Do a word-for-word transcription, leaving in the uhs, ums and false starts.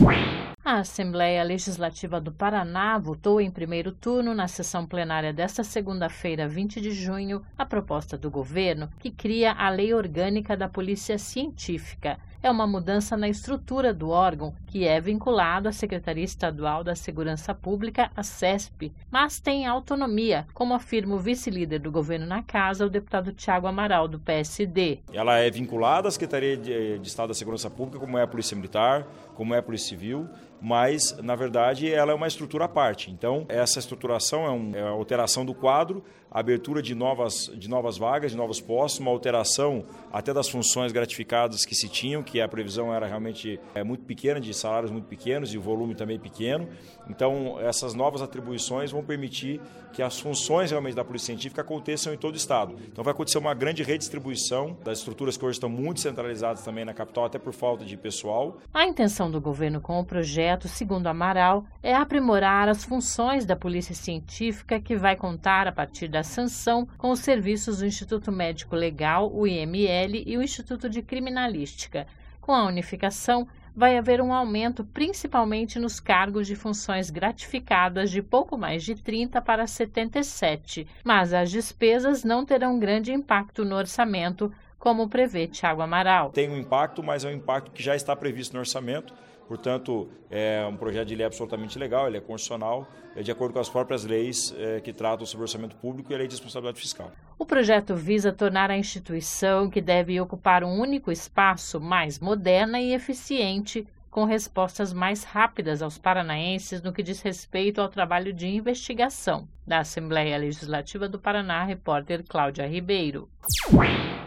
A Assembleia Legislativa do Paraná votou em primeiro turno, na sessão plenária desta segunda-feira, vinte de junho, a proposta do governo que cria a Lei Orgânica da Polícia Científica. É uma mudança na estrutura do órgão, que é vinculado à Secretaria Estadual da Segurança Pública, a SESP, mas tem autonomia, como afirma o vice-líder do governo na casa, o deputado Thiago Amaral, do P S D. Ela é vinculada à Secretaria de, de Estado da Segurança Pública, como é a Polícia Militar, como é a Polícia Civil, mas, na verdade, ela é uma estrutura à parte. Então, essa estruturação é, um, é a alteração do quadro, a abertura de novas, de novas vagas, de novos postos, uma alteração até das funções gratificadas que se tinham, que a previsão era realmente é, muito pequena, de salários muito pequenos e o volume também pequeno. Então, essas novas atribuições vão permitir que as funções realmente da Polícia Científica aconteçam em todo o Estado. Então, vai acontecer uma grande redistribuição das estruturas que hoje estão muito centralizadas também na capital, até por falta de pessoal. A intenção do governo com o projeto, segundo Amaral, é aprimorar as funções da Polícia Científica, que vai contar, a partir da sanção, com os serviços do Instituto Médico Legal, o I M L, e o Instituto de Criminalística. Com a unificação, vai haver um aumento principalmente nos cargos de funções gratificadas de pouco mais de trinta para setenta e sete, mas as despesas não terão grande impacto no orçamento, como prevê Thiago Amaral. Tem um impacto, mas é um impacto que já está previsto no orçamento. Portanto, é um projeto de lei absolutamente legal, ele é constitucional, é de acordo com as próprias leis é, que tratam sobre o orçamento público e a lei de responsabilidade fiscal. O projeto visa tornar a instituição, que deve ocupar um único espaço, mais moderna e eficiente, com respostas mais rápidas aos paranaenses no que diz respeito ao trabalho de investigação. Da Assembleia Legislativa do Paraná, repórter Cláudia Ribeiro.